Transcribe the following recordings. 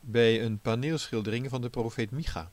bij een paneelschildering van de profeet Micha.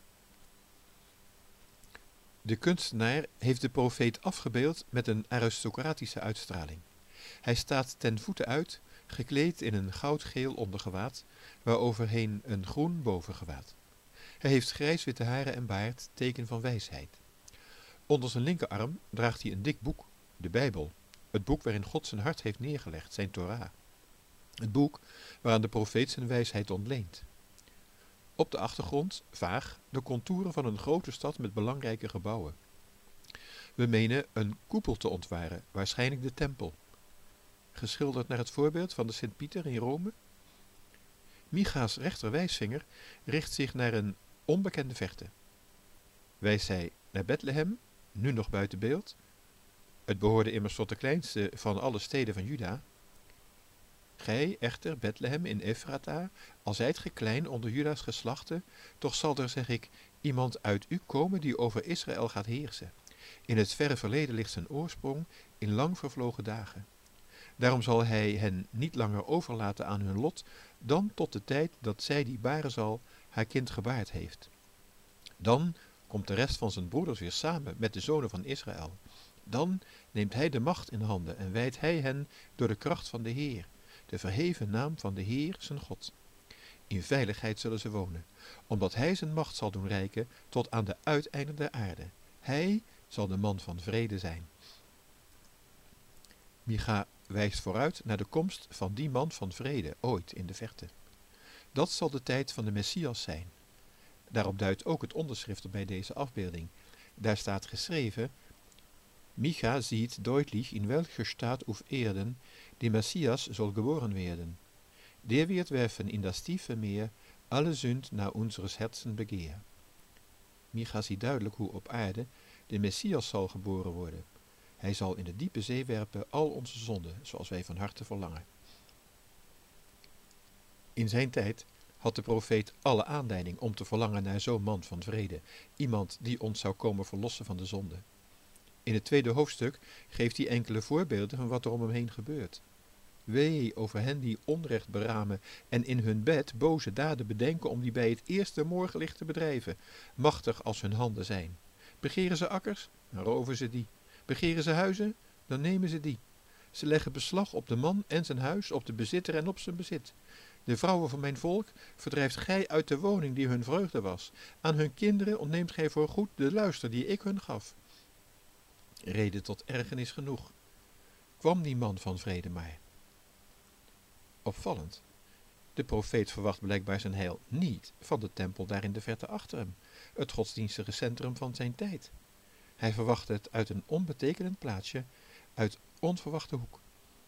De kunstenaar heeft de profeet afgebeeld met een aristocratische uitstraling. Hij staat ten voeten uit, gekleed in een goudgeel ondergewaad, waaroverheen een groen bovengewaad. Hij heeft grijswitte haren en baard, teken van wijsheid. Onder zijn linkerarm draagt hij een dik boek, de Bijbel, het boek waarin God zijn hart heeft neergelegd, zijn Torah. Het boek waaraan de profeet zijn wijsheid ontleent. Op de achtergrond, vaag, de contouren van een grote stad met belangrijke gebouwen. We menen een koepel te ontwaren, waarschijnlijk de tempel. Geschilderd naar het voorbeeld van de Sint-Pieter in Rome. Micha's rechterwijsvinger richt zich naar een onbekende verte. Wijst hij naar Bethlehem, nu nog buiten beeld. Het behoorde immers tot de kleinste van alle steden van Juda. Gij echter, Bethlehem in Efrata, al zijt ge klein onder Juda's geslachten, toch zal er, zeg ik, iemand uit u komen die over Israël gaat heersen. In het verre verleden ligt zijn oorsprong in lang vervlogen dagen. Daarom zal hij hen niet langer overlaten aan hun lot, dan tot de tijd dat zij die baren zal, haar kind gebaard heeft. Dan komt de rest van zijn broeders weer samen met de zonen van Israël. Dan neemt hij de macht in handen en wijdt hij hen door de kracht van de Heer, de verheven naam van de Heer, zijn God. In veiligheid zullen ze wonen, omdat hij zijn macht zal doen reiken tot aan de uiteinden der aarde. Hij zal de man van vrede zijn. Micha wijst vooruit naar de komst van die man van vrede, ooit in de verte. Dat zal de tijd van de Messias zijn. Daarop duidt ook het onderschrift bij deze afbeelding. Daar staat geschreven: Micha sieht deutlich, in welcher Stadt auf Erden der Messias soll geboren werden. Der wird werfen in das tiefe Meer alle Sünd naar unseres Herzen begeer. Micha ziet duidelijk hoe op aarde de Messias zal geboren worden. Hij zal in de diepe zee werpen al onze zonden, zoals wij van harte verlangen. In zijn tijd had de profeet alle aanleiding om te verlangen naar zo'n man van vrede, iemand die ons zou komen verlossen van de zonde. In het tweede hoofdstuk geeft hij enkele voorbeelden van wat er om hem heen gebeurt. Wee over hen die onrecht beramen en in hun bed boze daden bedenken om die bij het eerste morgenlicht te bedrijven, machtig als hun handen zijn. Begeren ze akkers, dan roven ze die. Begeren ze huizen, dan nemen ze die. Ze leggen beslag op de man en zijn huis, op de bezitter en op zijn bezit. De vrouwen van mijn volk verdrijft gij uit de woning die hun vreugde was. Aan hun kinderen ontneemt gij voorgoed de luister die ik hun gaf. Reden tot ergernis genoeg. Kwam die man van vrede maar. Opvallend. De profeet verwacht blijkbaar zijn heil niet van de tempel daar in de verte achter hem, het godsdienstige centrum van zijn tijd. Hij verwacht het uit een onbetekenend plaatsje, uit onverwachte hoek.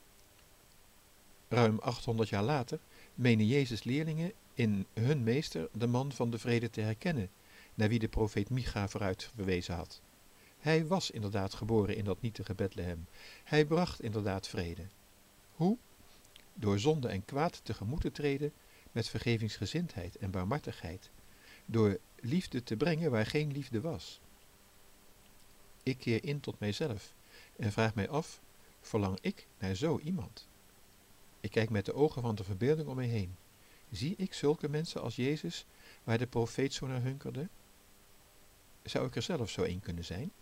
Ruim 800 jaar later menen Jezus' leerlingen in hun meester de man van de vrede te herkennen, naar wie de profeet Micha vooruit verwezen had. Hij was inderdaad geboren in dat nietige Bethlehem. Hij bracht inderdaad vrede. Hoe? Door zonde en kwaad tegemoet te treden met vergevingsgezindheid en barmhartigheid. Door liefde te brengen waar geen liefde was. Ik keer in tot mijzelf en vraag mij af, verlang ik naar zo iemand? Ik kijk met de ogen van de verbeelding om mij heen. Zie ik zulke mensen als Jezus, waar de profeet zo naar hunkerde? Zou ik er zelf zo een kunnen zijn?